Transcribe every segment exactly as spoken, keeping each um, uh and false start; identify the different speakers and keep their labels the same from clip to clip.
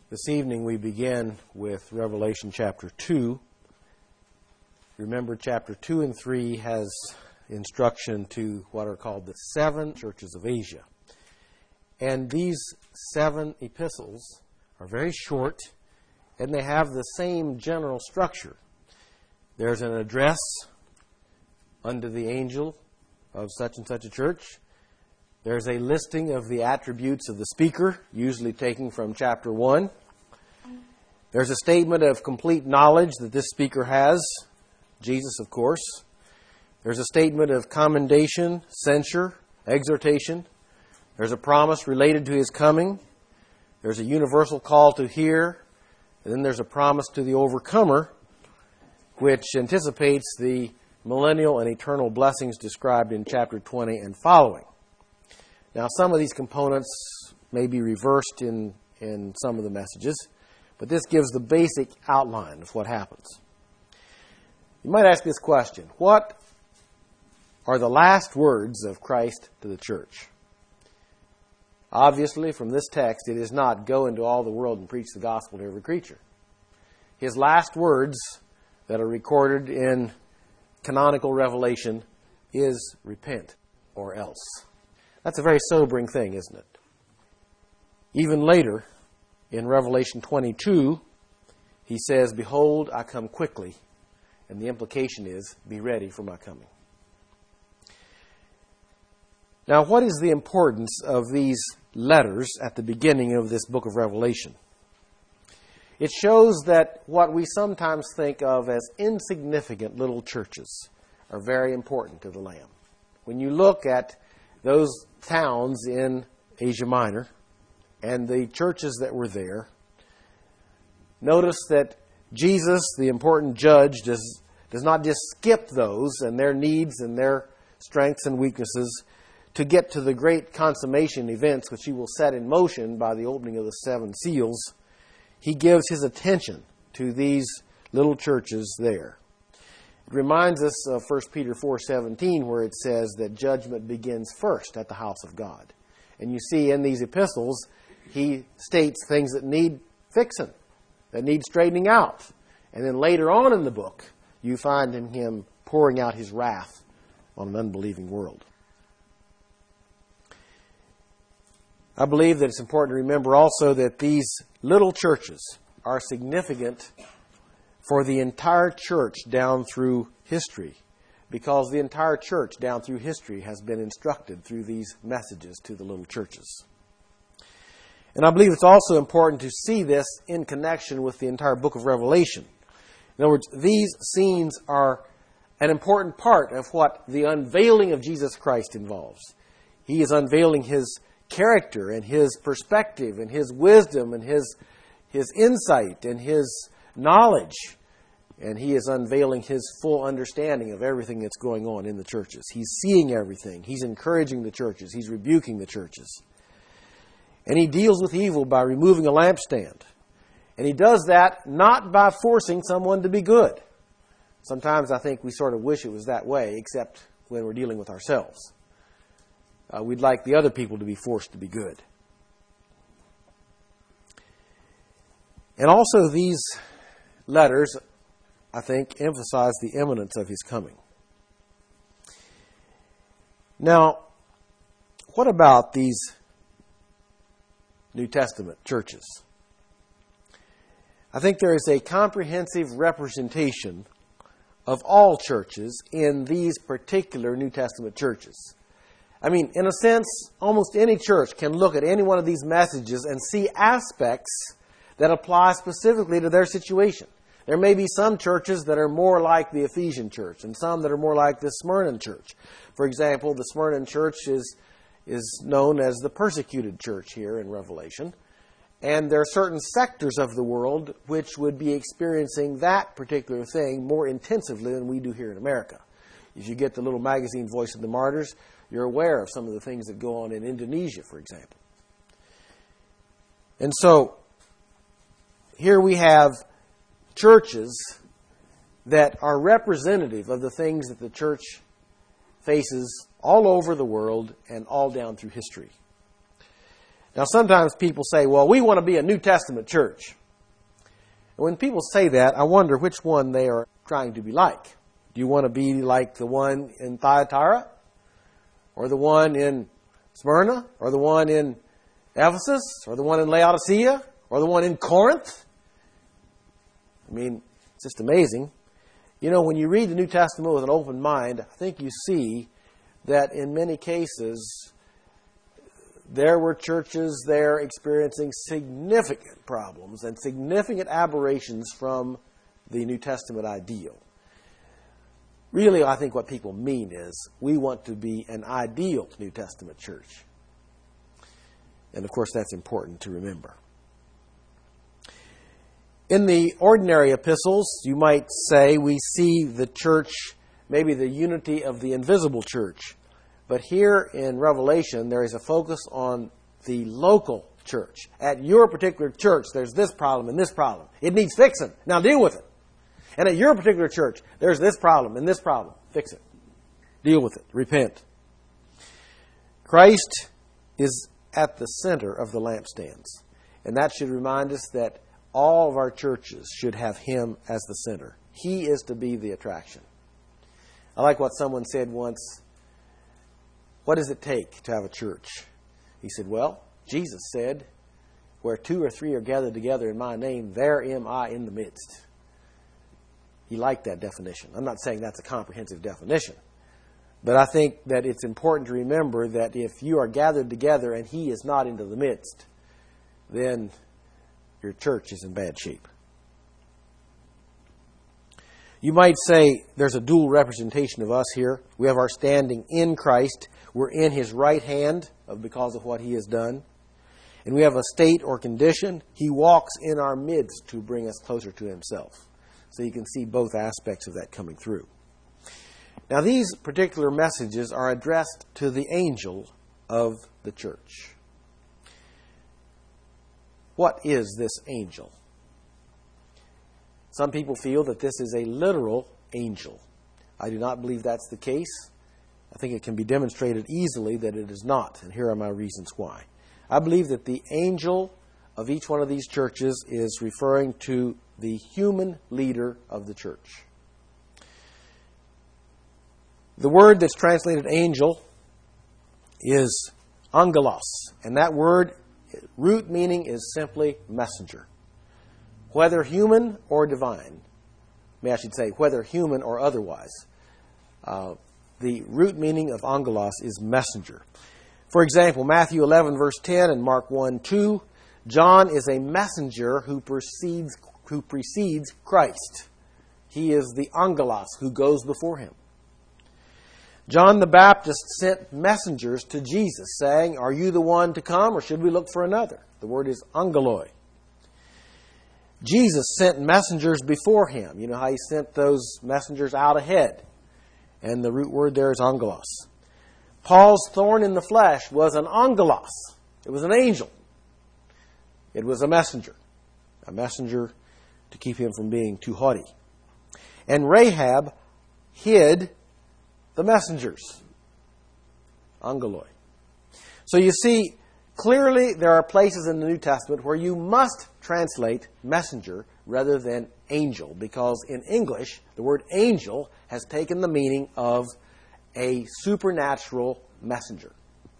Speaker 1: This evening we begin with Revelation chapter two. Remember, chapter two and three has instruction to what are called the seven churches of Asia. And these seven epistles are very short, and they have the same general structure. There's an address unto the angel of such and such a church. There's a listing of the attributes of the speaker, usually taken from chapter one. There's a statement of complete knowledge that this speaker has, Jesus, of course. There's a statement of commendation, censure, exhortation. There's a promise related to his coming. There's a universal call to hear. And then there's a promise to the overcomer, which anticipates the millennial and eternal blessings described in chapter twenty and following. Now, some of these components may be reversed in, in some of the messages, but this gives the basic outline of what happens. You might ask this question: what are the last words of Christ to the church? Obviously, from this text, it is not go into all the world and preach the gospel to every creature. His last words that are recorded in canonical revelation is repent or else. That's a very sobering thing, isn't it? Even later, in Revelation twenty-two, he says, "Behold, I come quickly." And the implication is, be ready for my coming. Now, what is the importance of these letters at the beginning of this book of Revelation? It shows that what we sometimes think of as insignificant little churches are very important to the Lamb. When you look at those towns in Asia Minor and the churches that were there, notice that Jesus, the important judge, does, does not just skip those and their needs and their strengths and weaknesses to get to the great consummation events which he will set in motion by the opening of the seven seals. He gives his attention to these little churches there. It reminds us of First Peter four seventeen, where it says that judgment begins first at the house of God. And you see in these epistles, he states things that need fixing, that need straightening out. And then later on in the book, you find in him pouring out his wrath on an unbelieving world. I believe that it's important to remember also that these little churches are significant for the entire church down through history, because the entire church down through history has been instructed through these messages to the little churches. And I believe it's also important to see this in connection with the entire book of Revelation. In other words, these scenes are an important part of what the unveiling of Jesus Christ involves. He is unveiling his character and his perspective and his wisdom and his, his insight and his knowledge. And he is unveiling his full understanding of everything that's going on in the churches. He's seeing everything. He's encouraging the churches. He's rebuking the churches. And he deals with evil by removing a lampstand. And he does that not by forcing someone to be good. Sometimes I think we sort of wish it was that way, except when we're dealing with ourselves. Uh, we'd like the other people to be forced to be good. And also these letters, I think, emphasize the imminence of his coming. Now, what about these New Testament churches? I think there is a comprehensive representation of all churches in these particular New Testament churches. I mean, in a sense, almost any church can look at any one of these messages and see aspects that apply specifically to their situation. There may be some churches that are more like the Ephesian church and some that are more like the Smyrna church. For example, the Smyrna church is, is known as the persecuted church here in Revelation. And there are certain sectors of the world which would be experiencing that particular thing more intensively than we do here in America. If you get the little magazine Voice of the Martyrs, you're aware of some of the things that go on in Indonesia, for example. And so, here we have churches that are representative of the things that the church faces all over the world and all down through history. Now, sometimes people say, well, we want to be a New Testament church. And when people say that, I wonder which one they are trying to be like. Do you want to be like the one in Thyatira? Or the one in Smyrna? Or the one in Ephesus? Or the one in Laodicea? Or the one in Corinth? I mean, it's just amazing. You know, when you read the New Testament with an open mind, I think you see that in many cases, there were churches there experiencing significant problems and significant aberrations from the New Testament ideal. Really, I think what people mean is we want to be an ideal New Testament church. And of course, that's important to remember. In the ordinary epistles, you might say we see the church, maybe the unity of the invisible church. But here in Revelation, there is a focus on the local church. At your particular church, there's this problem and this problem. It needs fixing. Now deal with it. And at your particular church, there's this problem and this problem. Fix it. Deal with it. Repent. Christ is at the center of the lampstands. And that should remind us that all of our churches should have Him as the center. He is to be the attraction. I like what someone said once. What does it take to have a church? He said, well, Jesus said, where two or three are gathered together in my name, there am I in the midst. He liked that definition. I'm not saying that's a comprehensive definition. But I think that it's important to remember that if you are gathered together and He is not into the midst, then your church is in bad shape. You might say there's a dual representation of us here. We have our standing in Christ. We're in His right hand because of what He has done. And we have a state or condition. He walks in our midst to bring us closer to Himself. So you can see both aspects of that coming through. Now, these particular messages are addressed to the angel of the church. What is this angel? Some people feel that this is a literal angel. I do not believe that's the case. I think it can be demonstrated easily that it is not, and here are my reasons why. I believe that the angel of each one of these churches is referring to the human leader of the church. The word that's translated angel is angelos, and that word, root meaning is simply messenger. Whether human or divine, may I should say, whether human or otherwise, uh, the root meaning of angelos is messenger. For example, Matthew eleven verse ten and Mark one two, John is a messenger who precedes, who precedes Christ. He is the angelos who goes before Him. John the Baptist sent messengers to Jesus saying, are you the one to come or should we look for another? The word is angeloi. Jesus sent messengers before Him. You know how He sent those messengers out ahead. And the root word there is angelos. Paul's thorn in the flesh was an angelos. It was an angel. It was a messenger. A messenger to keep him from being too haughty. And Rahab hid the messengers. Angeloi. So you see, clearly there are places in the New Testament where you must translate messenger rather than angel, because in English, the word angel has taken the meaning of a supernatural messenger.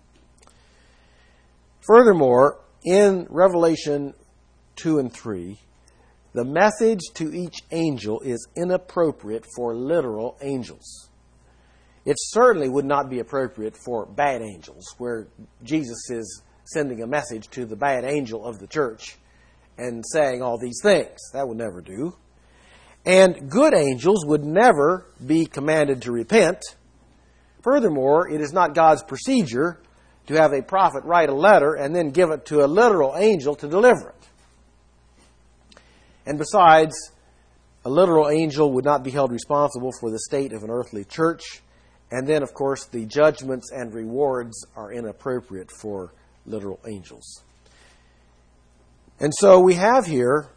Speaker 1: Furthermore, in Revelation two and three, the message to each angel is inappropriate for literal angels. It certainly would not be appropriate for bad angels, where Jesus is sending a message to the bad angel of the church and saying all these things. That would never do. And good angels would never be commanded to repent. Furthermore, it is not God's procedure to have a prophet write a letter and then give it to a literal angel to deliver it. And besides, a literal angel would not be held responsible for the state of an earthly church. And then, of course, the judgments and rewards are inappropriate for literal angels. And so we have here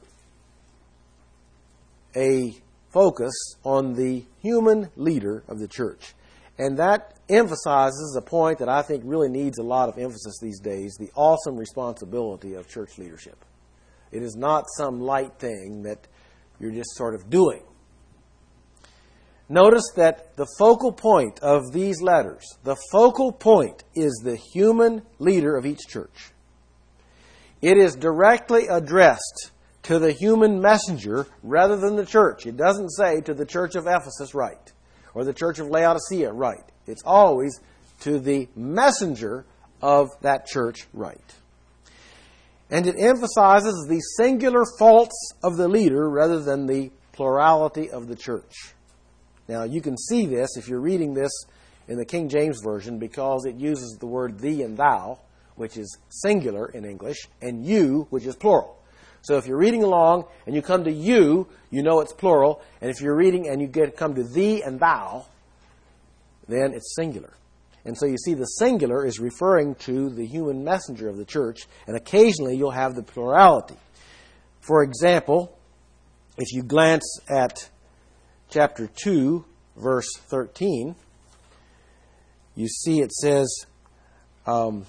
Speaker 1: a focus on the human leader of the church. And that emphasizes a point that I think really needs a lot of emphasis these days, the awesome responsibility of church leadership. It is not some light thing that you're just sort of doing. Notice that the focal point of these letters, the focal point is the human leader of each church. It is directly addressed to the human messenger rather than the church. It doesn't say to the church of Ephesus, write, or the church of Laodicea, write. It's always to the messenger of that church, write. And it emphasizes the singular faults of the leader rather than the plurality of the church. Now, you can see this if you're reading this in the King James Version because it uses the word thee and thou, which is singular in English, and you, which is plural. So if you're reading along and you come to you, you know it's plural. And if you're reading and you get come to thee and thou, then it's singular. And so you see the singular is referring to the human messenger of the church, and occasionally you'll have the plurality. For example, if you glance at chapter two, verse thirteen, you see it says, um,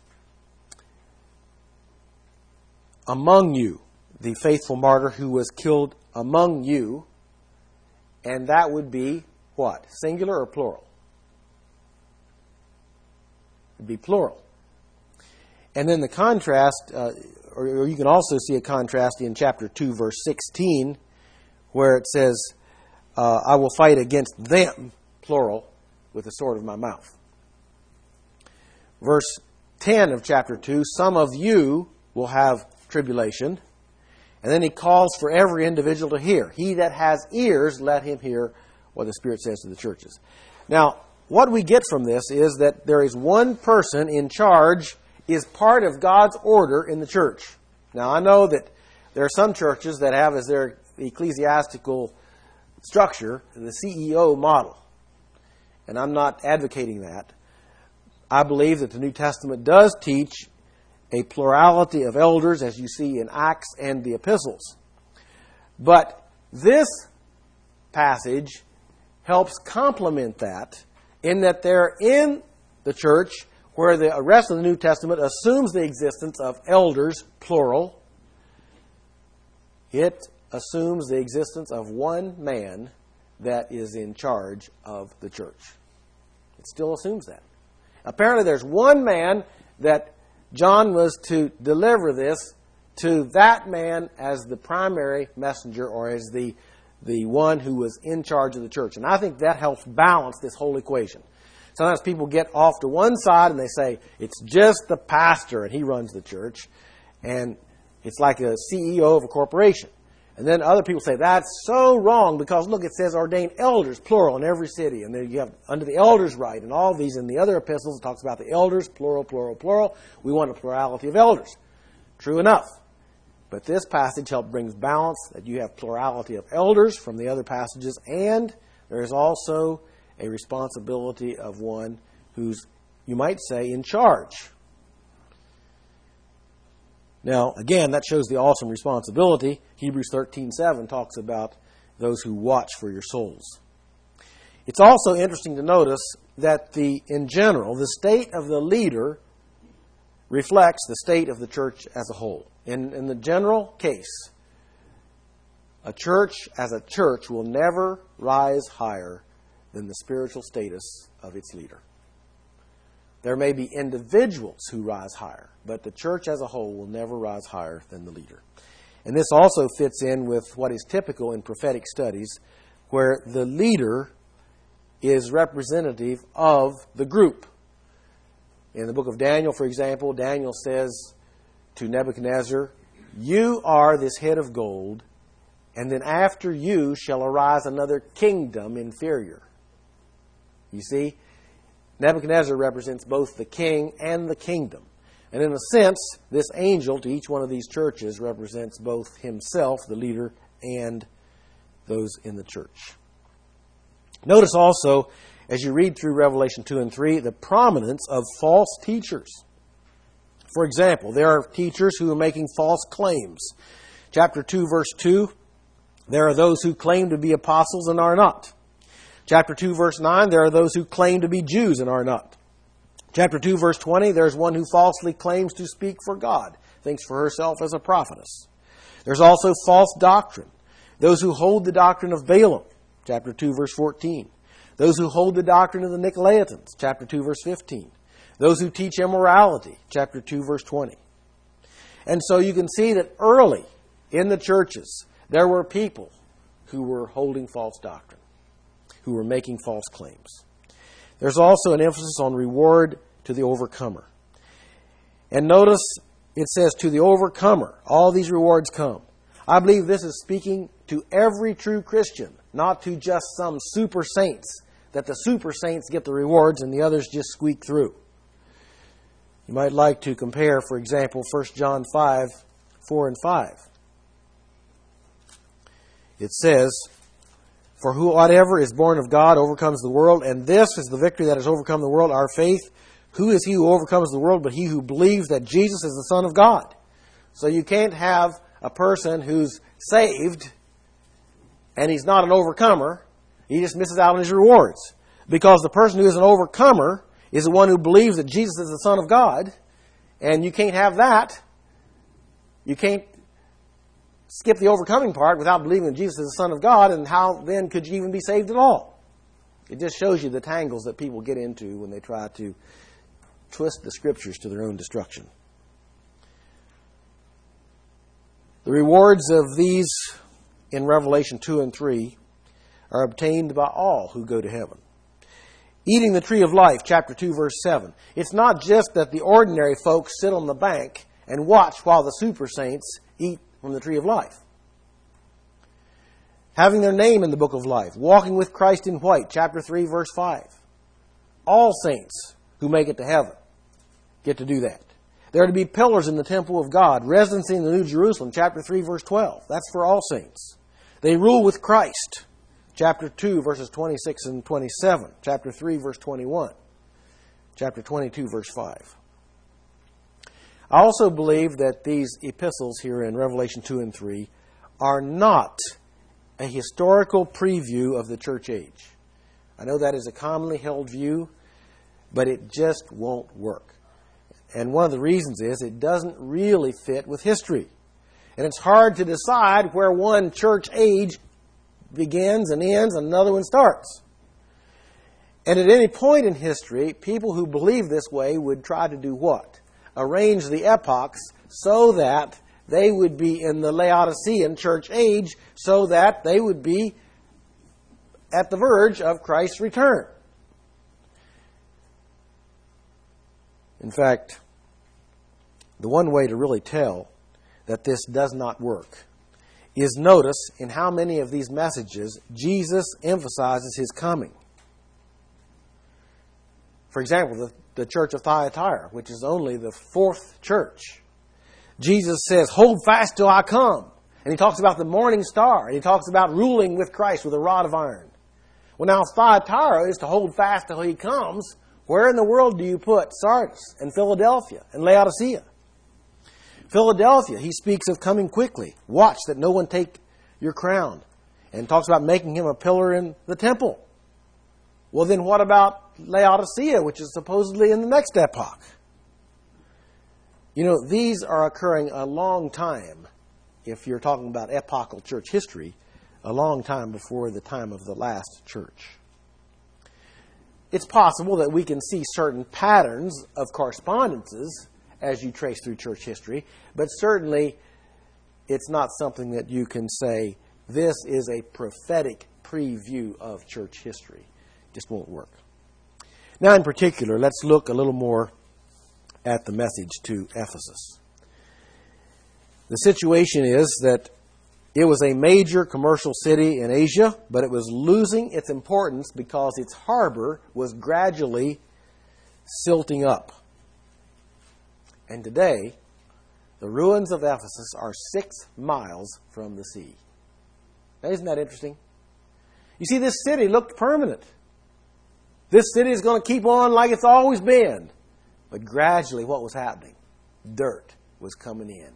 Speaker 1: among you, the faithful martyr who was killed among you, and that would be what? Singular or plural? It would be plural. And then the contrast, uh, or, or you can also see a contrast in chapter two, verse sixteen, where it says, uh, I will fight against them, plural, with the sword of my mouth. Verse ten of chapter two, some of you will have tribulation. And then he calls for every individual to hear. He that has ears, let him hear what the Spirit says to the churches. Now, what we get from this is that there is one person in charge, is part of God's order in the church. Now, I know that there are some churches that have as their ecclesiastical structure the C E O model. And I'm not advocating that. I believe that the New Testament does teach a plurality of elders, as you see in Acts and the epistles. But this passage helps complement that in that they're in the church where the rest of the New Testament assumes the existence of elders, plural. It assumes the existence of one man that is in charge of the church. It still assumes that. Apparently there's one man that John was to deliver this to that man as the primary messenger or as the, the one who was in charge of the church. And I think that helps balance this whole equation. Sometimes people get off to one side and they say, it's just the pastor and he runs the church. And it's like a C E O of a corporation. And then other people say, that's so wrong because, look, it says ordained elders, plural, in every city. And then you have under the elders' right and all these. In the other epistles, it talks about the elders, plural, plural, plural. We want a plurality of elders. True enough. But this passage helps brings balance that you have plurality of elders from the other passages. And there is also a responsibility of one who's, you might say, in charge. Now, again, that shows the awesome responsibility. Hebrews thirteen seven talks about those who watch for your souls. It's also interesting to notice that the, in general, the state of the leader reflects the state of the church as a whole. In, in the general case, a church as a church will never rise higher than the spiritual status of its leader. There may be individuals who rise higher, but the church as a whole will never rise higher than the leader. And this also fits in with what is typical in prophetic studies, where the leader is representative of the group. In the book of Daniel, for example, Daniel says to Nebuchadnezzar, you are this head of gold, and then after you shall arise another kingdom inferior. You see, Nebuchadnezzar represents both the king and the kingdom. And in a sense, this angel to each one of these churches represents both himself, the leader, and those in the church. Notice also, as you read through Revelation two and three, the prominence of false teachers. For example, there are teachers who are making false claims. Chapter two, verse two, there are those who claim to be apostles and are not. Chapter two, verse nine, there are those who claim to be Jews and are not. Chapter two, verse twenty, there's one who falsely claims to speak for God, thinks for herself as a prophetess. There's also false doctrine. Those who hold the doctrine of Balaam, chapter two, verse fourteen. Those who hold the doctrine of the Nicolaitans, chapter two, verse fifteen. Those who teach immorality, chapter two, verse twenty. And so you can see that early in the churches, there were people who were holding false doctrine, who were making false claims. There's also an emphasis on reward to the overcomer. And notice it says, to the overcomer, all these rewards come. I believe this is speaking to every true Christian, not to just some super saints, that the super saints get the rewards and the others just squeak through. You might like to compare, for example, First John five, four and five. It says, for who whatever is born of God overcomes the world, and this is the victory that has overcome the world, our faith. Who is he who overcomes the world but he who believes that Jesus is the Son of God? So you can't have a person who's saved and he's not an overcomer. He just misses out on his rewards. Because the person who is an overcomer is the one who believes that Jesus is the Son of God, and you can't have that. You can't skip the overcoming part without believing that Jesus is the Son of God, and how then could you even be saved at all? It just shows you the tangles that people get into when they try to twist the Scriptures to their own destruction. The rewards of these in Revelation two and three are obtained by all who go to heaven. Eating the tree of life, chapter two, verse seven. It's not just that the ordinary folks sit on the bank and watch while the super saints eat from the tree of life. Having their name in the book of life. Walking with Christ in white, chapter three, verse five. All saints who make it to heaven get to do that. There are to be pillars in the temple of God, residency in the New Jerusalem, chapter three, verse twelve. That's for all saints. They rule with Christ, chapter two, verses twenty-six and twenty-seven. Chapter three, verse twenty-one. Chapter twenty-two, verse five. I also believe that these epistles here in Revelation two and three are not a historical preview of the church age. I know that is a commonly held view, but it just won't work. And one of the reasons is it doesn't really fit with history. And it's hard to decide where one church age begins and ends and another one starts. And at any point in history, people who believe this way would try to do what? Arrange the epochs so that they would be in the Laodicean church age, so that they would be at the verge of Christ's return. In fact, the one way to really tell that this does not work is notice in how many of these messages Jesus emphasizes his coming. For example, the, the church of Thyatira, which is only the fourth church. Jesus says, hold fast till I come. And he talks about the morning star. And he talks about ruling with Christ with a rod of iron. Well, now, if Thyatira is to hold fast till he comes, where in the world do you put Sardis and Philadelphia and Laodicea? Philadelphia, he speaks of coming quickly. Watch that no one take your crown. And talks about making him a pillar in the temple. Well, then what about Laodicea, which is supposedly in the next epoch? You know, these are occurring a long time, if you're talking about epochal church history, a long time before the time of the last church. It's possible that we can see certain patterns of correspondences as you trace through church history, but certainly it's not something that you can say, this is a prophetic preview of church history. It just won't work. Now, in particular, let's look a little more at the message to Ephesus. The situation is that it was a major commercial city in Asia, but it was losing its importance because its harbor was gradually silting up. And today, the ruins of Ephesus are six miles from the sea. Now, isn't that interesting? You see, this city looked permanent. This city is going to keep on like it's always been. But gradually, what was happening? Dirt was coming in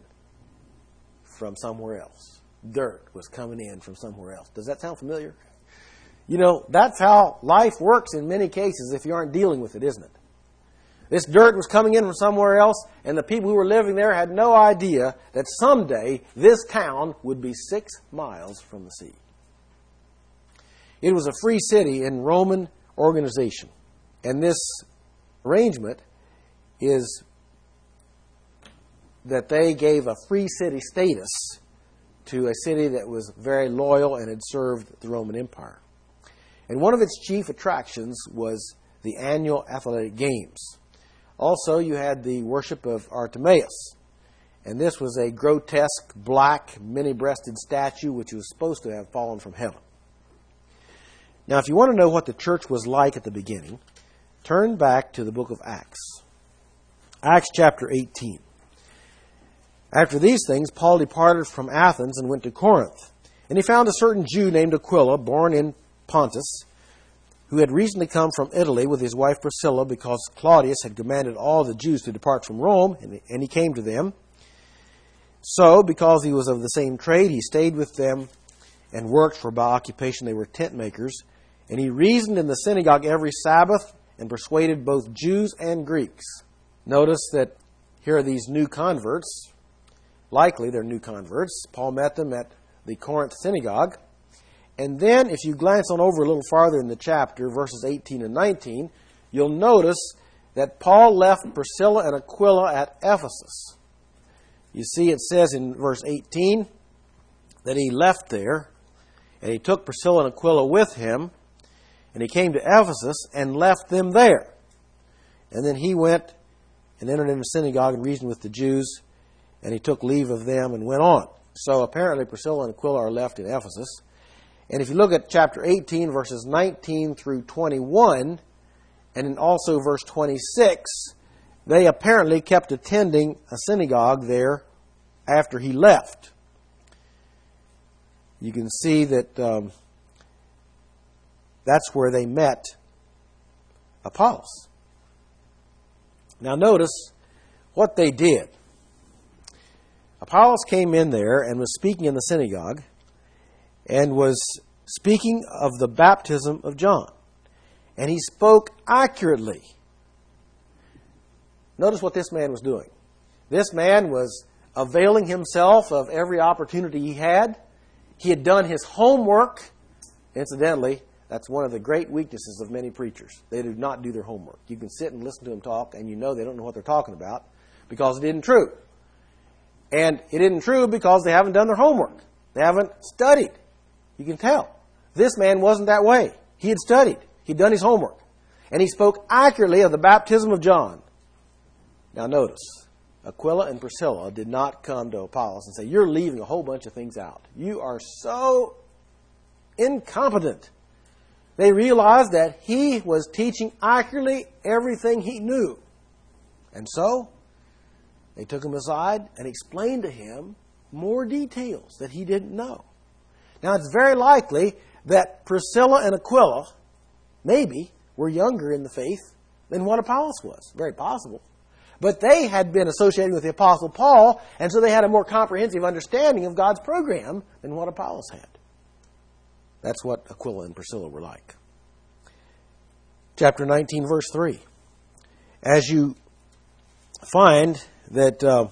Speaker 1: from somewhere else. Dirt was coming in from somewhere else. Does that sound familiar? You know, that's how life works in many cases if you aren't dealing with it, isn't it? This dirt was coming in from somewhere else, and the people who were living there had no idea that someday this town would be six miles from the sea. It was a free city in Roman organization, and this arrangement is that they gave a free city status to a city that was very loyal and had served the Roman Empire. And one of its chief attractions was the annual athletic games. Also, you had the worship of Artemis. And this was a grotesque, black, many-breasted statue which was supposed to have fallen from heaven. Now, if you want to know what the church was like at the beginning, turn back to the book of Acts. Acts chapter eighteen. After these things, Paul departed from Athens and went to Corinth. And he found a certain Jew named Aquila, born in Pontus, who had recently come from Italy with his wife Priscilla, because Claudius had commanded all the Jews to depart from Rome, and he came to them. So, because he was of the same trade, he stayed with them and worked, for by occupation they were tent makers. And he reasoned in the synagogue every Sabbath and persuaded both Jews and Greeks. Notice that here are these new converts. Likely they're new converts. Paul met them at the Corinth synagogue. And then, if you glance on over a little farther in the chapter, verses eighteen and nineteen, you'll notice that Paul left Priscilla and Aquila at Ephesus. You see, it says in verse eighteen that he left there, and he took Priscilla and Aquila with him, and he came to Ephesus and left them there. And then he went and entered into the synagogue and reasoned with the Jews, and he took leave of them and went on. So apparently Priscilla and Aquila are left in Ephesus. And if you look at chapter eighteen, verses nineteen through twenty-one, and then also verse twenty-six, they apparently kept attending a synagogue there after he left. You can see that um, that's where they met Apollos. Now notice what they did. Apollos came in there and was speaking in the synagogue, and was speaking of the baptism of John. And he spoke accurately. Notice what this man was doing. This man was availing himself of every opportunity he had. He had done his homework. Incidentally, that's one of the great weaknesses of many preachers. They do not do their homework. You can sit and listen to them talk, and you know they don't know what they're talking about because it isn't true. And it isn't true because they haven't done their homework. They haven't studied. You can tell. This man wasn't that way. He had studied. He'd done his homework. And he spoke accurately of the baptism of John. Now notice, Aquila and Priscilla did not come to Apollos and say, "You're leaving a whole bunch of things out. You are so incompetent." They realized that he was teaching accurately everything he knew. And so, they took him aside and explained to him more details that he didn't know. Now, it's very likely that Priscilla and Aquila, maybe, were younger in the faith than what Apollos was. Very possible. But they had been associated with the Apostle Paul, and so they had a more comprehensive understanding of God's program than what Apollos had. That's what Aquila and Priscilla were like. Chapter nineteen, verse three. As you find that Uh,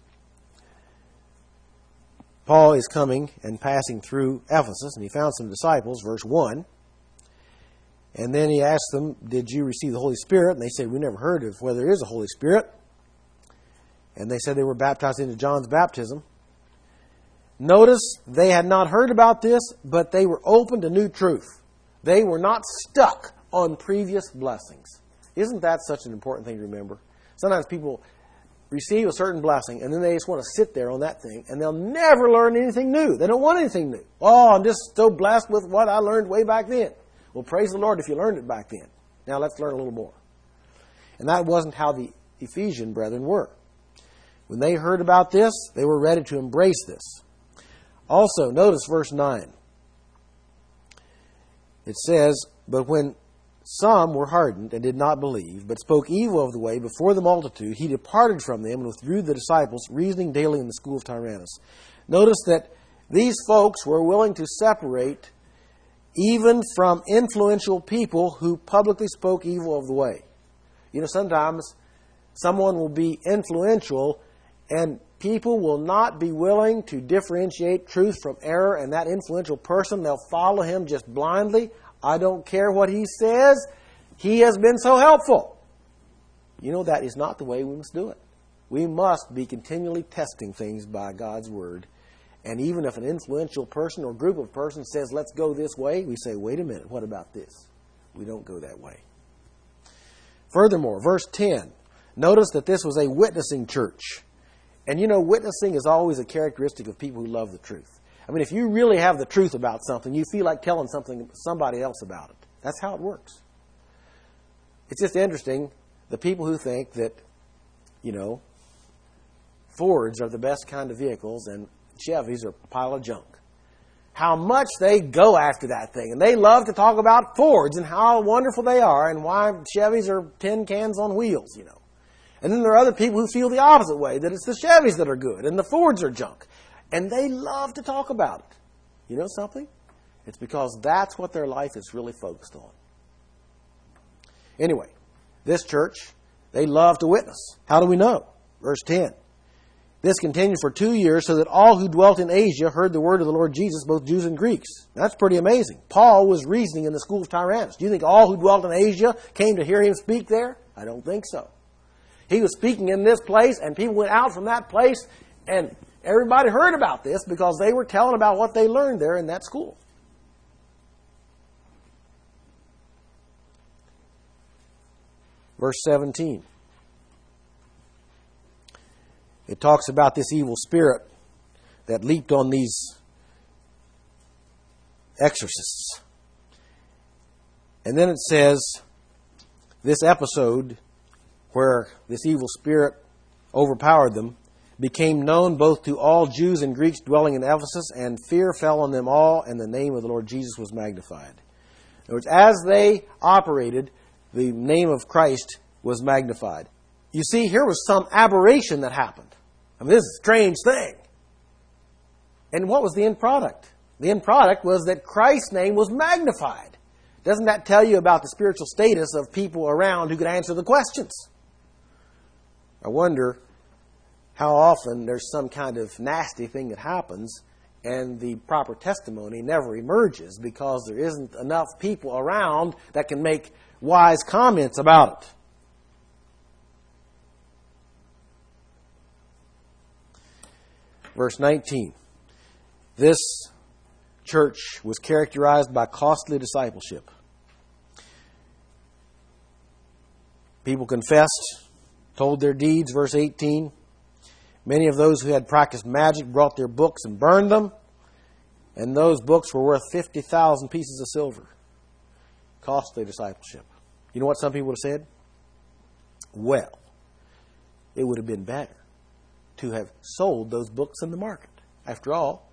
Speaker 1: Paul is coming and passing through Ephesus, and he found some disciples, verse one. And then he asked them, "Did you receive the Holy Spirit?" And they said, "We never heard of whether there is a Holy Spirit." And they said they were baptized into John's baptism. Notice they had not heard about this, but they were open to new truth. They were not stuck on previous blessings. Isn't that such an important thing to remember? Sometimes people receive a certain blessing, and then they just want to sit there on that thing, and they'll never learn anything new. They don't want anything new. Oh, I'm just so blessed with what I learned way back then. Well, praise the Lord if you learned it back then. Now let's learn a little more. And that wasn't how the Ephesian brethren were. When they heard about this, they were ready to embrace this. Also, notice verse nine. It says, "But when some were hardened and did not believe, but spoke evil of the way before the multitude, he departed from them and withdrew the disciples, reasoning daily in the school of Tyrannus." Notice that these folks were willing to separate even from influential people who publicly spoke evil of the way. You know, sometimes someone will be influential and people will not be willing to differentiate truth from error, and that influential person, they'll follow him just blindly. I don't care what he says. He has been so helpful. You know, that is not the way we must do it. We must be continually testing things by God's Word. And even if an influential person or group of persons says, let's go this way, we say, wait a minute, what about this? We don't go that way. Furthermore, verse ten, notice that this was a witnessing church. And you know, witnessing is always a characteristic of people who love the truth. I mean, if you really have the truth about something, you feel like telling something somebody else about it. That's how it works. It's just interesting, the people who think that, you know, Fords are the best kind of vehicles and Chevys are a pile of junk. How much they go after that thing. And they love to talk about Fords and how wonderful they are and why Chevys are tin cans on wheels, you know. And then there are other people who feel the opposite way, that it's the Chevys that are good and the Fords are junk. And they love to talk about it. You know something? It's because that's what their life is really focused on. Anyway, this church, they love to witness. How do we know? Verse ten. This continued for two years so that all who dwelt in Asia heard the word of the Lord Jesus, both Jews and Greeks. That's pretty amazing. Paul was reasoning in the school of Tyrannus. Do you think all who dwelt in Asia came to hear him speak there? I don't think so. He was speaking in this place, and people went out from that place, and everybody heard about this because they were telling about what they learned there in that school. Verse seventeen. It talks about this evil spirit that leaped on these exorcists. And then it says, this episode where this evil spirit overpowered them became known both to all Jews and Greeks dwelling in Ephesus, and fear fell on them all, and the name of the Lord Jesus was magnified. In other words, as they operated, the name of Christ was magnified. You see, here was some aberration that happened. I mean, this is a strange thing. And what was the end product? The end product was that Christ's name was magnified. Doesn't that tell you about the spiritual status of people around who could answer the questions? I wonder how often there's some kind of nasty thing that happens and the proper testimony never emerges because there isn't enough people around that can make wise comments about it. Verse nineteen. This church was characterized by costly discipleship. People confessed, told their deeds. Verse eighteen. Many of those who had practiced magic brought their books and burned them, and those books were worth fifty thousand pieces of silver. Costly discipleship. You know what some people would have said? Well, it would have been better to have sold those books in the market. After all,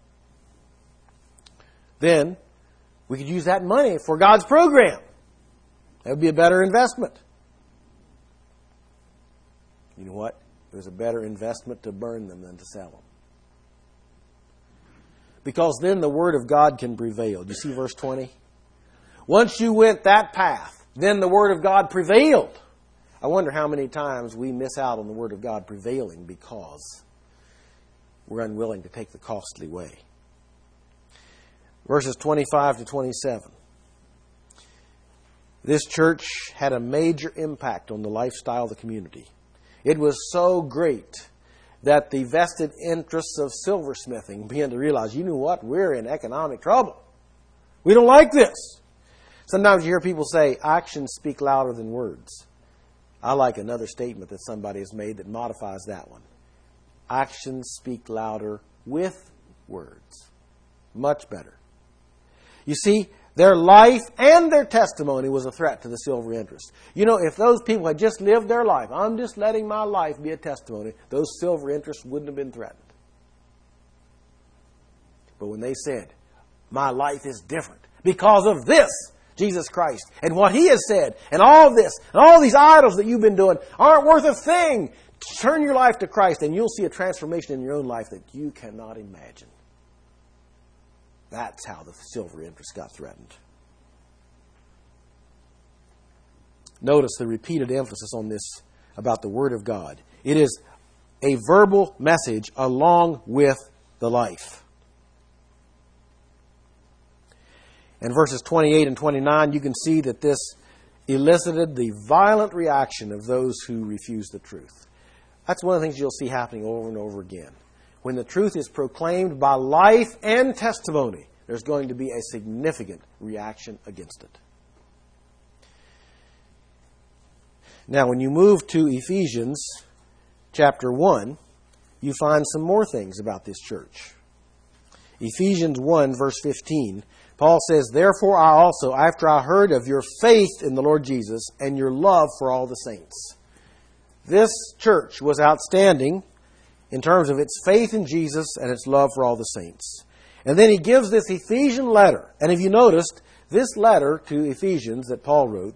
Speaker 1: then we could use that money for God's program. That would be a better investment. You know what? It was a better investment to burn them than to sell them. Because then the Word of God can prevail. Do you see verse twenty? Once you went that path, then the Word of God prevailed. I wonder how many times we miss out on the Word of God prevailing because we're unwilling to take the costly way. Verses twenty-five to twenty-seven. This church had a major impact on the lifestyle of the community. It was so great that the vested interests of silversmithing began to realize, you know what, we're in economic trouble. We don't like this. Sometimes you hear people say, actions speak louder than words. I like another statement that somebody has made that modifies that one. Actions speak louder with words. Much better. You see, their life and their testimony was a threat to the silver interest. You know, if those people had just lived their life, I'm just letting my life be a testimony, those silver interests wouldn't have been threatened. But when they said, my life is different because of this, Jesus Christ, and what He has said, and all of this, and all these idols that you've been doing aren't worth a thing. Turn your life to Christ, and you'll see a transformation in your own life that you cannot imagine. That's how the silver interest got threatened. Notice the repeated emphasis on this about the Word of God. It is a verbal message along with the life. In verses twenty-eight and twenty-nine, you can see that this elicited the violent reaction of those who refuse the truth. That's one of the things you'll see happening over and over again. When the truth is proclaimed by life and testimony, there's going to be a significant reaction against it. Now, when you move to Ephesians chapter one, you find some more things about this church. Ephesians one, verse fifteen, Paul says, "Therefore I also, after I heard of your faith in the Lord Jesus and your love for all the saints." This church was outstanding in terms of its faith in Jesus and its love for all the saints. And then he gives this Ephesian letter. And if you noticed, this letter to Ephesians that Paul wrote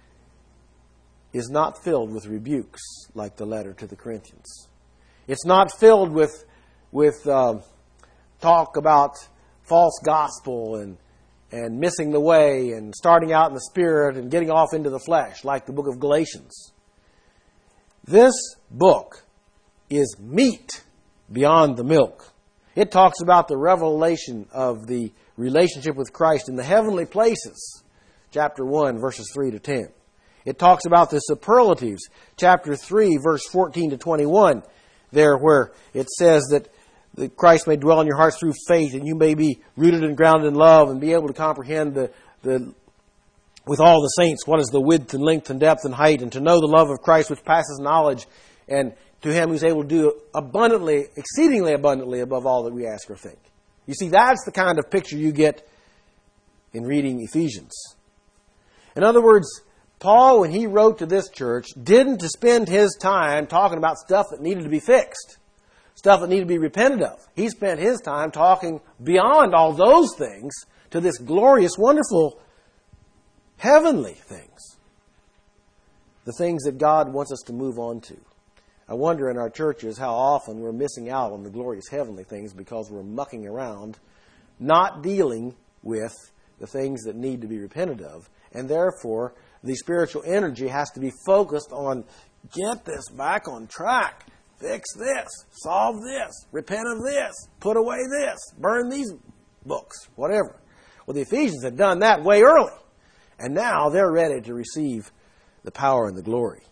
Speaker 1: is not filled with rebukes like the letter to the Corinthians. It's not filled with, with uh, talk about false gospel and, and missing the way and starting out in the spirit and getting off into the flesh like the book of Galatians. This book is meat beyond the milk. It talks about the revelation of the relationship with Christ in the heavenly places. Chapter one, verses three to ten. It talks about the superlatives. Chapter three, verse fourteen to twenty-one. There where it says that that Christ may dwell in your hearts through faith, and you may be rooted and grounded in love and be able to comprehend the, the with all the saints what is the width and length and depth and height, and to know the love of Christ which passes knowledge, and to Him who's able to do abundantly, exceedingly abundantly above all that we ask or think. You see, that's the kind of picture you get in reading Ephesians. In other words, Paul, when he wrote to this church, didn't spend his time talking about stuff that needed to be fixed, stuff that needed to be repented of. He spent his time talking beyond all those things to this glorious, wonderful, heavenly things. The things that God wants us to move on to. I wonder in our churches how often we're missing out on the glorious heavenly things because we're mucking around, not dealing with the things that need to be repented of, and therefore the spiritual energy has to be focused on get this back on track, fix this, solve this, repent of this, put away this, burn these books, whatever. Well, the Ephesians had done that way early, and now they're ready to receive the power and the glory.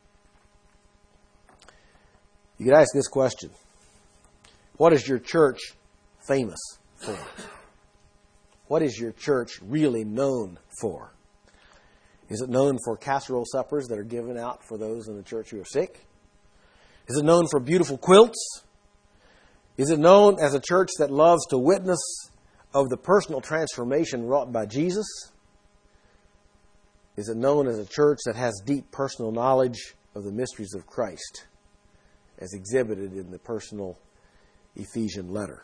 Speaker 1: You could ask this question: what is your church famous for? What is your church really known for? Is it known for casserole suppers that are given out for those in the church who are sick? Is it known for beautiful quilts? Is it known as a church that loves to witness of the personal transformation wrought by Jesus? Is it known as a church that has deep personal knowledge of the mysteries of Christ, as exhibited in the personal Ephesian letter?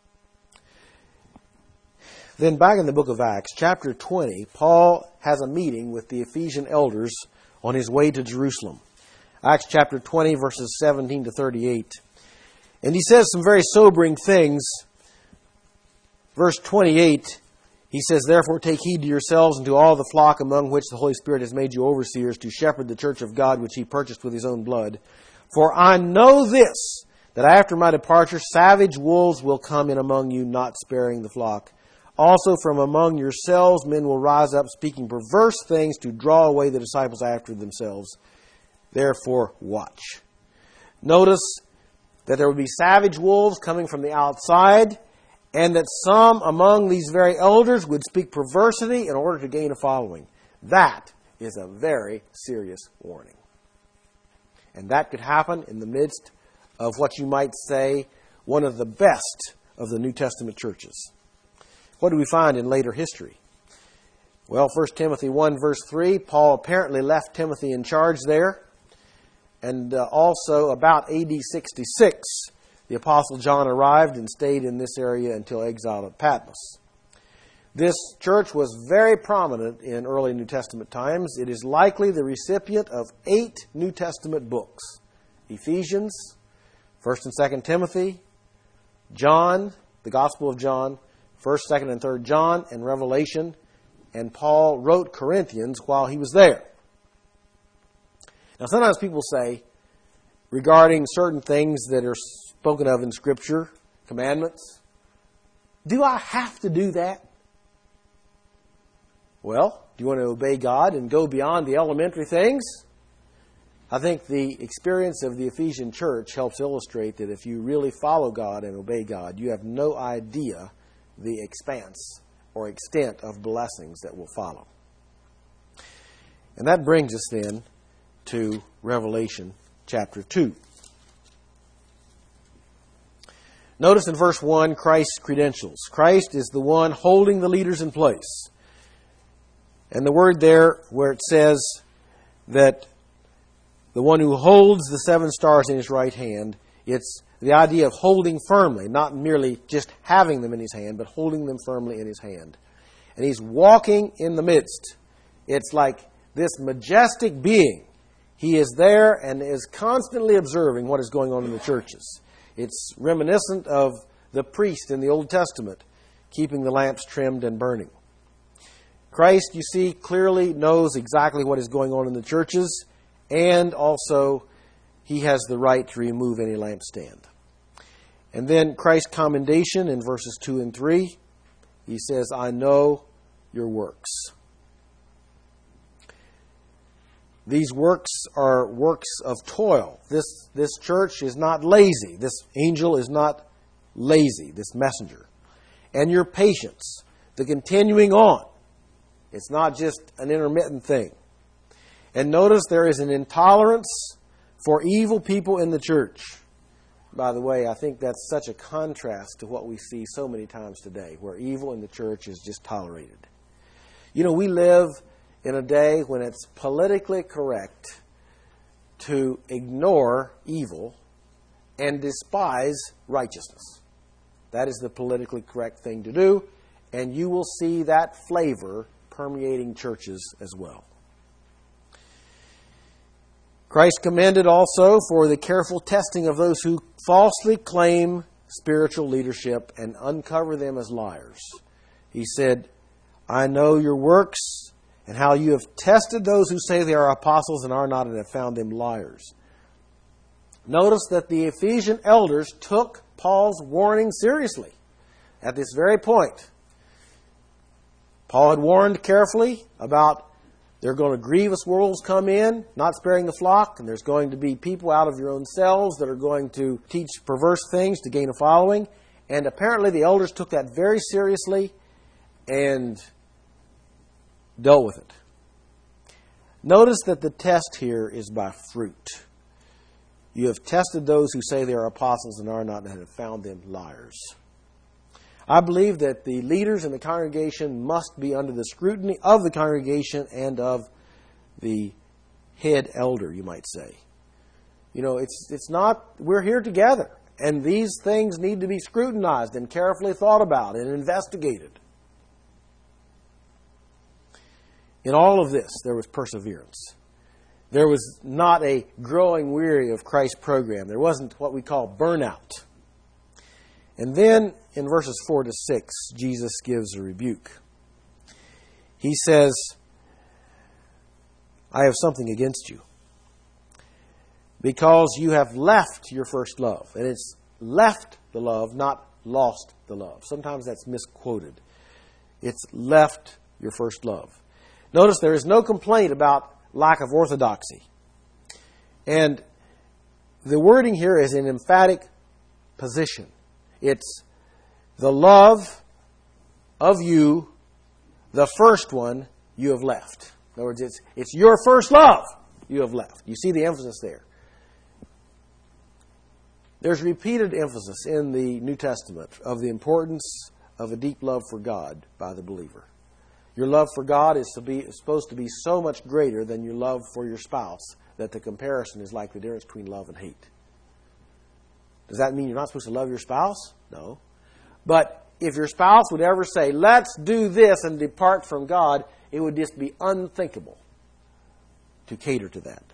Speaker 1: Then back in the book of Acts, chapter twenty, Paul has a meeting with the Ephesian elders on his way to Jerusalem. Acts chapter twenty, verses seventeen to thirty-eight. And he says some very sobering things. Verse twenty-eight, he says, "Therefore take heed to yourselves and to all the flock among which the Holy Spirit has made you overseers, to shepherd the church of God which He purchased with His own blood. For I know this, that after my departure savage wolves will come in among you, not sparing the flock. Also from among yourselves men will rise up, speaking perverse things to draw away the disciples after themselves. Therefore watch." Notice that there will be savage wolves coming from the outside, and that some among these very elders would speak perversity in order to gain a following. That is a very serious warning. And that could happen in the midst of what you might say one of the best of the New Testament churches. What do we find in later history? Well, First Timothy one, verse three, Paul apparently left Timothy in charge there. And uh, also about A D sixty-six, the Apostle John arrived and stayed in this area until exile at Patmos. This church was very prominent in early New Testament times. It is likely the recipient of eight New Testament books: Ephesians, First and Second Timothy, John, the Gospel of John, First, Second, and Third John, and Revelation. And Paul wrote Corinthians while he was there. Now, sometimes people say, regarding certain things that are spoken of in Scripture, commandments, do I have to do that? Well, do you want to obey God and go beyond the elementary things? I think the experience of the Ephesian church helps illustrate that if you really follow God and obey God, you have no idea the expanse or extent of blessings that will follow. And that brings us then to Revelation chapter two. Notice in verse one, Christ's credentials. Christ is the one holding the leaders in place. And the word there where it says that the one who holds the seven stars in his right hand, it's the idea of holding firmly, not merely just having them in his hand, but holding them firmly in his hand. And he's walking in the midst. It's like this majestic being. He is there and is constantly observing what is going on in the churches. It's reminiscent of the priest in the Old Testament, keeping the lamps trimmed and burning. Christ, you see, clearly knows exactly what is going on in the churches, and also he has the right to remove any lampstand. And then Christ's commendation in verses two and three, he says, I know your works. These works are works of toil. This, this church is not lazy. This angel is not lazy, this messenger. And your patience, the continuing on. It's not just an intermittent thing. And notice there is an intolerance for evil people in the church. By the way, I think that's such a contrast to what we see so many times today, where evil in the church is just tolerated. You know, we live in a day when it's politically correct to ignore evil and despise righteousness. That is the politically correct thing to do, and you will see that flavor permeating churches as well. Christ commended also for the careful testing of those who falsely claim spiritual leadership and uncover them as liars. He said, I know your works and how you have tested those who say they are apostles and are not, and have found them liars. Notice that the Ephesian elders took Paul's warning seriously at this very point. Paul had warned carefully about there are going to grievous wolves come in, not sparing the flock, and there's going to be people out of your own selves that are going to teach perverse things to gain a following. And apparently the elders took that very seriously and dealt with it. Notice that the test here is by fruit. You have tested those who say they are apostles and are not, and have found them liars. I believe that the leaders in the congregation must be under the scrutiny of the congregation and of the head elder, you might say. You know, it's it's not, we're here together, and these things need to be scrutinized and carefully thought about and investigated. In all of this, there was perseverance. There was not a growing weary of Christ's program. There wasn't what we call burnout. And then in verses four to six, Jesus gives a rebuke. He says, I have something against you, because you have left your first love. And it's left the love, not lost the love. Sometimes that's misquoted. It's left your first love. Notice there is no complaint about lack of orthodoxy. And the wording here is an emphatic position. It's the love of you, the first one you have left. In other words, it's, it's your first love you have left. You see the emphasis there. There's repeated emphasis in the New Testament of the importance of a deep love for God by the believer. Your love for God is, to be, is supposed to be so much greater than your love for your spouse that the comparison is like the difference between love and hate. Does that mean you're not supposed to love your spouse? No. But if your spouse would ever say, let's do this and depart from God, it would just be unthinkable to cater to that.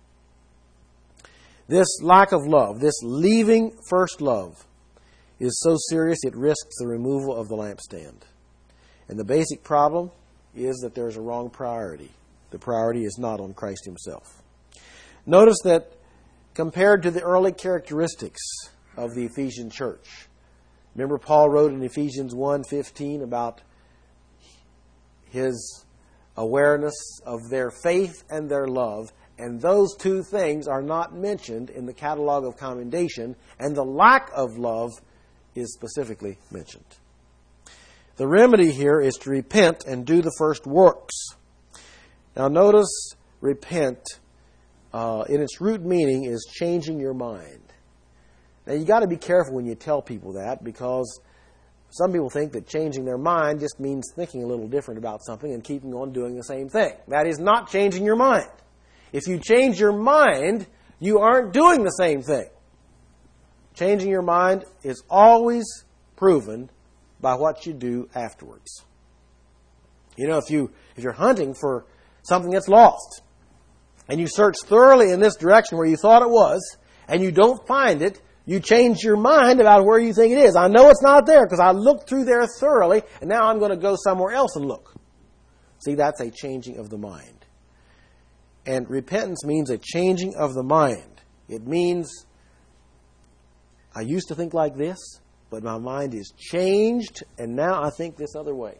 Speaker 1: This lack of love, this leaving first love, is so serious it risks the removal of the lampstand. And the basic problem is that there's a wrong priority. The priority is not on Christ himself. Notice that compared to the early characteristics of the Ephesian church, remember Paul wrote in Ephesians one fifteen about his awareness of their faith and their love, and those two things are not mentioned in the catalog of commendation, and the lack of love is specifically mentioned. The remedy here is to repent and do the first works. Now notice repent uh, in its root meaning is changing your mind. Now you got to be careful when you tell people that, because some people think that changing their mind just means thinking a little different about something and keeping on doing the same thing. That is not changing your mind. If you change your mind, you aren't doing the same thing. Changing your mind is always proven by what you do afterwards. You know, if you if you're hunting for something that's lost, and you search thoroughly in this direction where you thought it was, and you don't find it, you change your mind about where you think it is. I know it's not there because I looked through there thoroughly, and now I'm going to go somewhere else and look. See, that's a changing of the mind. And repentance means a changing of the mind. It means, I used to think like this, but my mind is changed, and now I think this other way.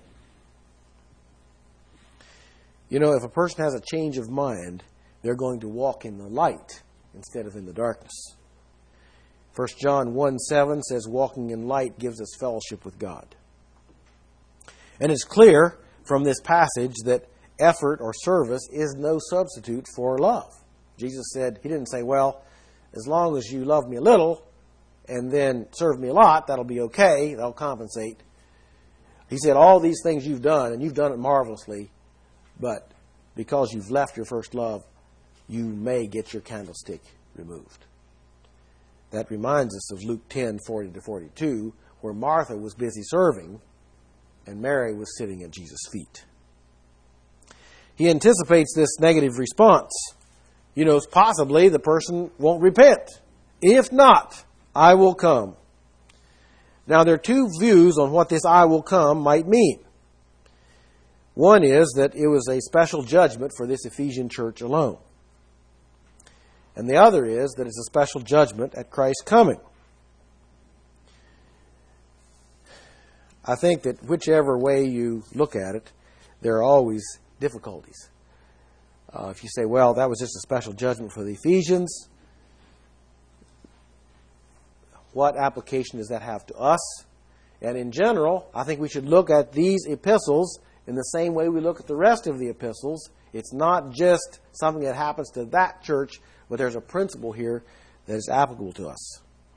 Speaker 1: You know, if a person has a change of mind, they're going to walk in the light instead of in the darkness. First John one seven says, walking in light gives us fellowship with God. And it's clear from this passage that effort or service is no substitute for love. Jesus said, he didn't say, well, as long as you love me a little and then serve me a lot, that'll be okay, that'll compensate. He said, all these things you've done, and you've done it marvelously, but because you've left your first love, you may get your candlestick removed. That reminds us of Luke ten forty to forty-two, where Martha was busy serving and Mary was sitting at Jesus' feet. He anticipates this negative response. You know, possibly the person won't repent. If not, I will come. Now, there are two views on what this I will come might mean. One is that it was a special judgment for this Ephesian church alone. And the other is that it's a special judgment at Christ's coming. I think that whichever way you look at it, there are always difficulties. Uh, if you say, well, that was just a special judgment for the Ephesians, what application does that have to us? And in general, I think we should look at these epistles in the same way we look at the rest of the epistles. It's not just something that happens to that church, but there's a principle here that is applicable to us.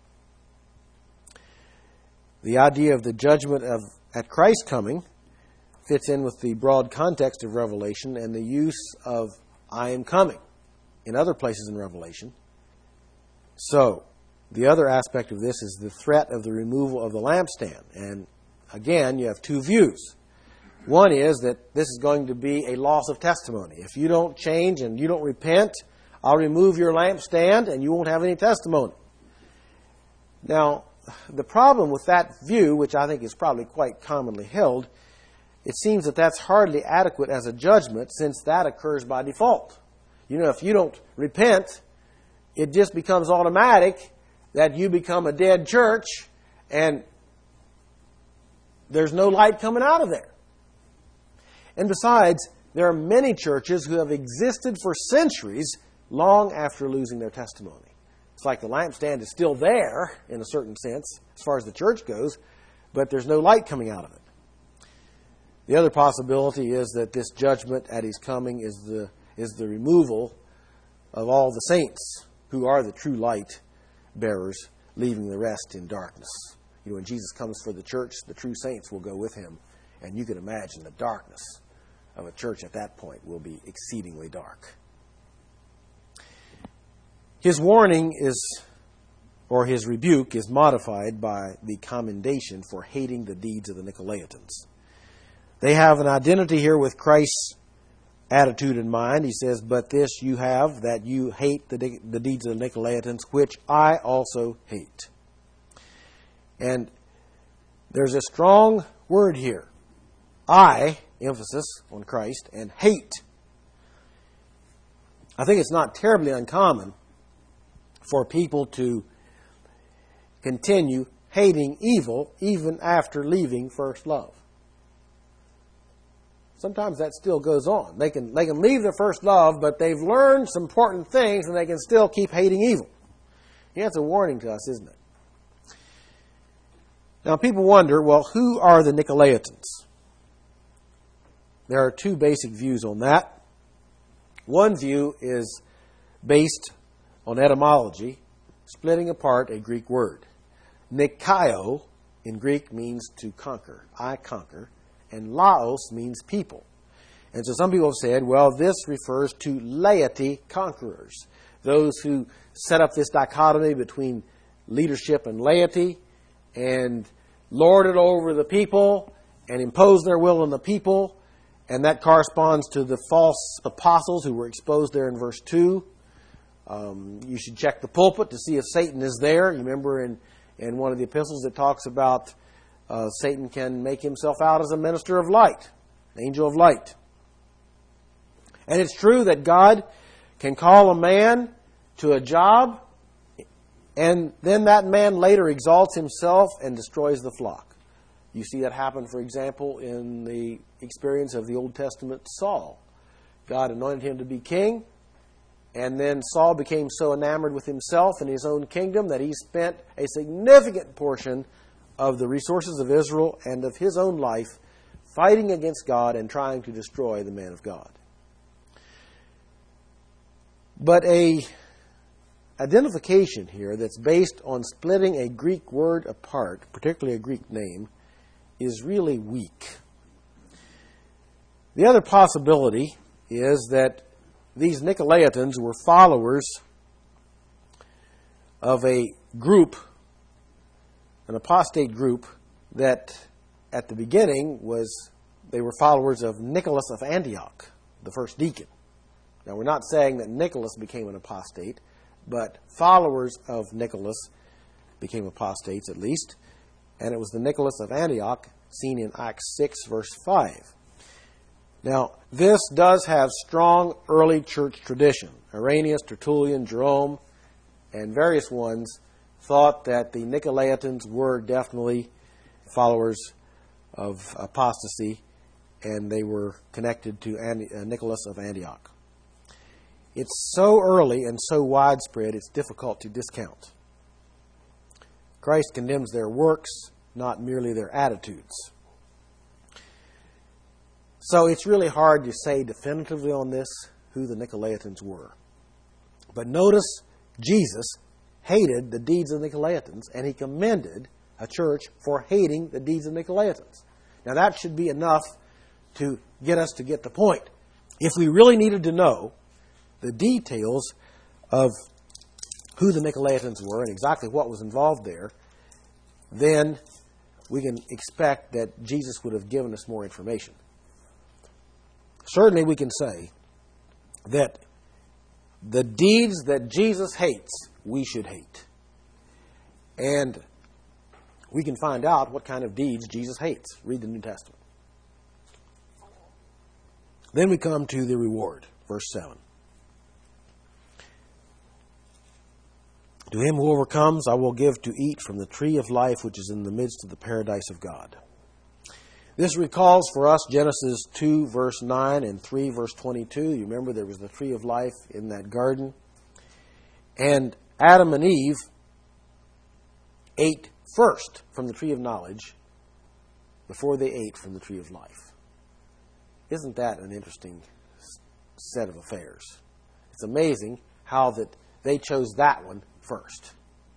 Speaker 1: The idea of the judgment of at Christ's coming fits in with the broad context of Revelation and the use of I am coming in other places in Revelation. So, the other aspect of this is the threat of the removal of the lampstand. And again, you have two views. One is that this is going to be a loss of testimony. If you don't change and you don't repent, I'll remove your lampstand and you won't have any testimony. Now, the problem with that view, which I think is probably quite commonly held, it seems that that's hardly adequate as a judgment, since that occurs by default. You know, if you don't repent, it just becomes automatic that you become a dead church and there's no light coming out of there. And besides, there are many churches who have existed for centuries long after losing their testimony. It's like the lampstand is still there, in a certain sense, as far as the church goes, but there's no light coming out of it. The other possibility is that this judgment at His coming is the is the removal of all the saints who are the true light bearers, leaving the rest in darkness. You know, when Jesus comes for the church, the true saints will go with Him, and you can imagine the darkness of a church at that point will be exceedingly dark. His warning is, or his rebuke is modified by the commendation for hating the deeds of the Nicolaitans. They have an identity here with Christ's attitude in mind. He says, but this you have, that you hate the, the deeds of the Nicolaitans, which I also hate. And there's a strong word here. I, emphasis on Christ, and hate. I think it's not terribly uncommon for people to continue hating evil even after leaving first love. Sometimes that still goes on. They can, they can leave their first love, but they've learned some important things and they can still keep hating evil. Yeah, it's a warning to us, isn't it? Now, people wonder, well, who are the Nicolaitans? There are two basic views on that. One view is based on etymology, splitting apart a Greek word. Nikaio in Greek means to conquer. I conquer. And laos means people. And so some people have said, well, this refers to laity conquerors. Those who set up this dichotomy between leadership and laity and lord it over the people and impose their will on the people. And that corresponds to the false apostles who were exposed there in verse two. Um, you should check the pulpit to see if Satan is there. You remember in, in one of the epistles it talks about uh, Satan can make himself out as a minister of light, an angel of light. And it's true that God can call a man to a job, and then that man later exalts himself and destroys the flock. You see that happen, for example, in the experience of the Old Testament Saul. God anointed him to be king, and then Saul became so enamored with himself and his own kingdom that he spent a significant portion of the resources of Israel and of his own life fighting against God and trying to destroy the man of God. But a identification here that's based on splitting a Greek word apart, particularly a Greek name, is really weak. The other possibility is that these Nicolaitans were followers of a group, an apostate group, that at the beginning was, they were followers of Nicholas of Antioch, the first deacon. Now, we're not saying that Nicholas became an apostate, but followers of Nicholas became apostates at least. And it was the Nicholas of Antioch seen in Acts six, verse five. Now, this does have strong early church tradition. Irenaeus, Tertullian, Jerome, and various ones thought that the Nicolaitans were definitely followers of apostasy, and they were connected to Nicholas of Antioch. It's so early and so widespread, it's difficult to discount. Christ condemns their works, not merely their attitudes. So it's really hard to say definitively on this who the Nicolaitans were. But notice Jesus hated the deeds of the Nicolaitans, and he commended a church for hating the deeds of Nicolaitans. Now that should be enough to get us to get the point. If we really needed to know the details of who the Nicolaitans were and exactly what was involved there, then we can expect that Jesus would have given us more information. Certainly we can say that the deeds that Jesus hates, we should hate. And we can find out what kind of deeds Jesus hates. Read the New Testament. Then we come to the reward, verse seven. To him who overcomes, I will give to eat from the tree of life which is in the midst of the paradise of God. This recalls for us Genesis two, verse nine, and three, verse twenty-two. You remember there was the tree of life in that garden. And Adam and Eve ate first from the tree of knowledge before they ate from the tree of life. Isn't that an interesting set of affairs? It's amazing how that they chose that one first.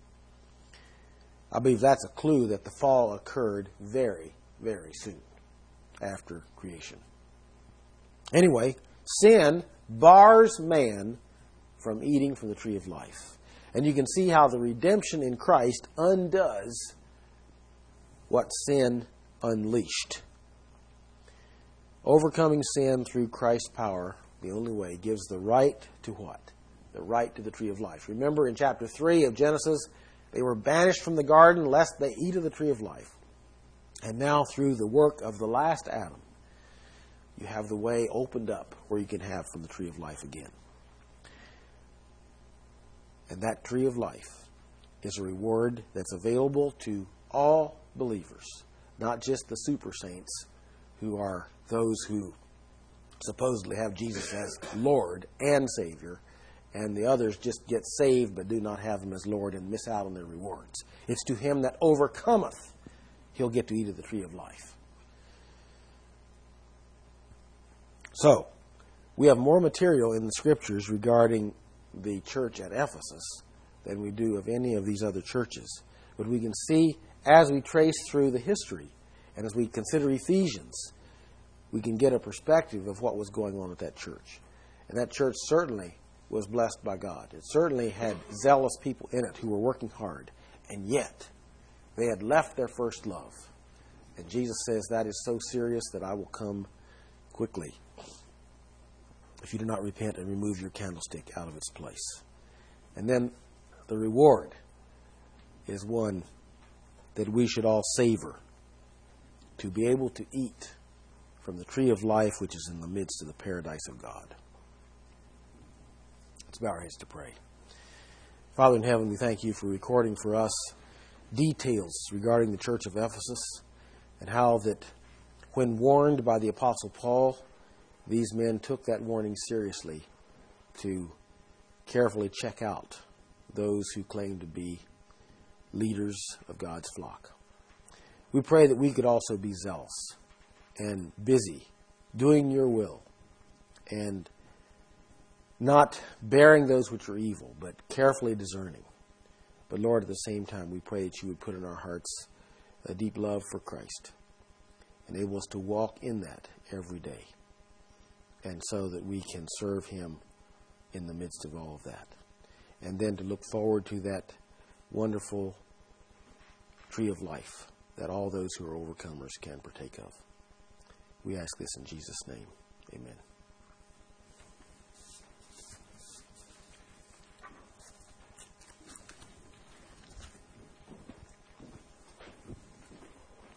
Speaker 1: I believe that's a clue that the fall occurred very, very soon after creation. Anyway, sin bars man from eating from the tree of life. And you can see how the redemption in Christ undoes what sin unleashed. Overcoming sin through Christ's power, the only way, gives the right to what? The right to the tree of life. Remember in chapter three of Genesis, they were banished from the garden lest they eat of the tree of life. And now through the work of the last Adam, you have the way opened up where you can have from the tree of life again. And that tree of life is a reward that's available to all believers, not just the super saints who are those who supposedly have Jesus as Lord and Savior, and the others just get saved but do not have Him as Lord and miss out on their rewards. It's to him that overcometh, he'll get to eat of the tree of life. So, we have more material in the Scriptures regarding the church at Ephesus than we do of any of these other churches. But we can see, as we trace through the history, and as we consider Ephesians, we can get a perspective of what was going on at that church. And that church certainly was blessed by God. It certainly had zealous people in it who were working hard. And yet, they had left their first love. And Jesus says, that is so serious that I will come quickly if you do not repent and remove your candlestick out of its place. And then the reward is one that we should all savor, to be able to eat from the tree of life which is in the midst of the paradise of God. Let's bow our heads to pray. Father in heaven, we thank you for recording for us details regarding the church of Ephesus, and how that when warned by the Apostle Paul, these men took that warning seriously to carefully check out those who claim to be leaders of God's flock. We pray that we could also be zealous and busy doing your will, and not bearing those which are evil, but carefully discerning. But Lord, at the same time, we pray that you would put in our hearts a deep love for Christ, enable us to walk in that every day, and so that we can serve him in the midst of all of that. And then to look forward to that wonderful tree of life that all those who are overcomers can partake of. We ask this in Jesus' name. Amen.